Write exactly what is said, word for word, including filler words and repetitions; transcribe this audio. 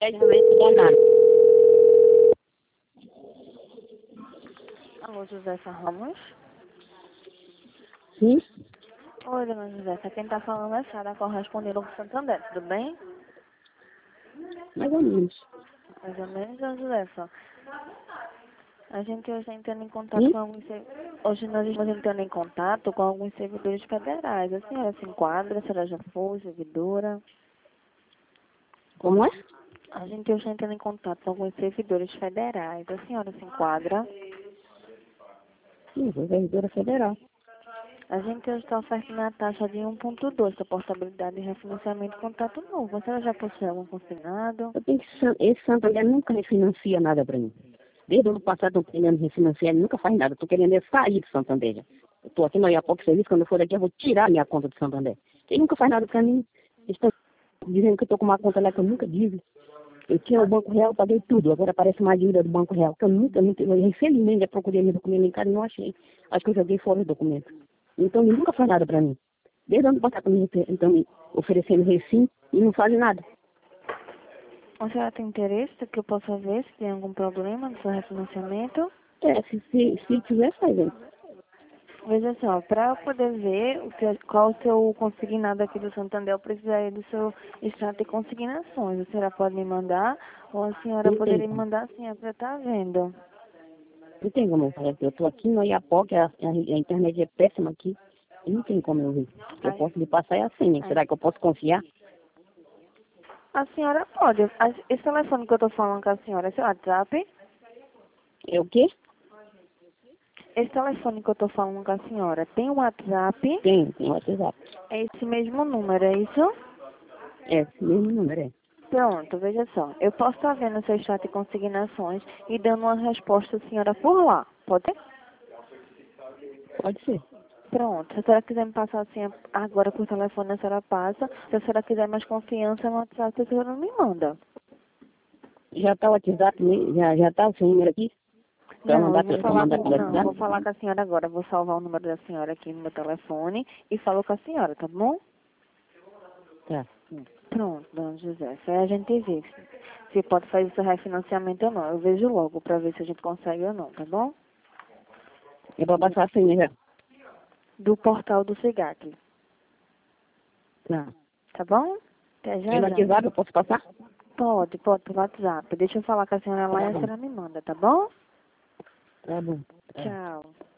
realmente danado. Alô, Josefa Ramos. Sim? Oi, dona Josefa. Quem tá falando é Sara, correspondente do Santander, tudo bem? Mais ou menos. Mais ou menos, dona Josefa. A gente hoje está entrando em contato Sim? com alguns... ser- Hoje nós estamos entrando em contato com alguns servidores federais. A senhora se enquadra, a senhora já foi servidora. Como é? A gente hoje está entrando em contato com alguns servidores federais. A senhora se enquadra. Sim, sou servidora federal. A gente hoje está oferecendo a taxa de um ponto dois da portabilidade de refinanciamento de contato novo. A senhora já possui algum consignado? Eu tenho que, san- esse Santander nunca refinancia nada para mim. Desde o ano passado eu estou querendo refinanciar, ele nunca faz nada. Estou querendo é sair do Santander. Já. Eu estou aqui no Iapoque Serviço, quando eu for daqui eu vou tirar a minha conta do Santander. Ele nunca faz nada para mim. Eles estão dizendo que eu estou com uma conta lá que eu nunca tive. Eu tinha o Banco Real, paguei tudo. Agora aparece uma dívida do Banco Real, que eu nunca, nunca eu, infelizmente, já procurei meu documento em casa e não achei. Acho que eu joguei fora o documento. Então ele nunca faz nada para mim. Desde o ano passado, me, então, me oferecendo recim e não faz nada. A senhora tem interesse que eu possa ver se tem algum problema no seu refinanciamento? É, se, se, se tiver, faz aí. Veja só, para eu poder ver o que, qual o seu consignado aqui do Santander, eu precisaria do seu extrato de consignações. A senhora pode me mandar ou a senhora Não tem poderia me como. mandar assim, é para estar vendo. Não tem como eu fazer. Eu estou aqui no Iapoque, a, a, a internet é péssima aqui. E não tem como eu ver. Eu Ai, posso lhe passar é a senha. ai. Será que eu posso confiar? A senhora pode. A- Esse telefone que eu estou falando com a senhora é seu WhatsApp? É o quê? Esse telefone que eu estou falando com a senhora tem um WhatsApp? Tem, tem o WhatsApp. É esse mesmo número, é isso? É, esse mesmo número, é. Pronto, veja só. Eu posso estar vendo o seu extrato de consignações e dando uma resposta à senhora por lá. Pode ser? Pode ser. Pronto. Se a senhora quiser me passar assim agora por telefone, a senhora passa. Se a senhora quiser mais confiança no WhatsApp, a senhora me manda. Já está o WhatsApp, né? já, já está o seu número aqui? Para Não, eu mandar, vou para falar mandar com, pelo não, eu vou WhatsApp? falar com a senhora agora. Eu vou salvar o número da senhora aqui no meu telefone e falo com a senhora, tá bom? Tá. Pronto, dona José. Aí a gente vê se pode fazer esse refinanciamento ou não. Eu vejo logo para ver se a gente consegue ou não, tá bom? É para passar a senha já. Do portal do SIGAC, Tá. tá bom? Até já, Pelo já. WhatsApp eu posso passar? Pode, pode, pelo WhatsApp. Deixa eu falar com a senhora lá e Tá a bom. senhora me manda, tá bom? Tá bom. Tá. Tchau.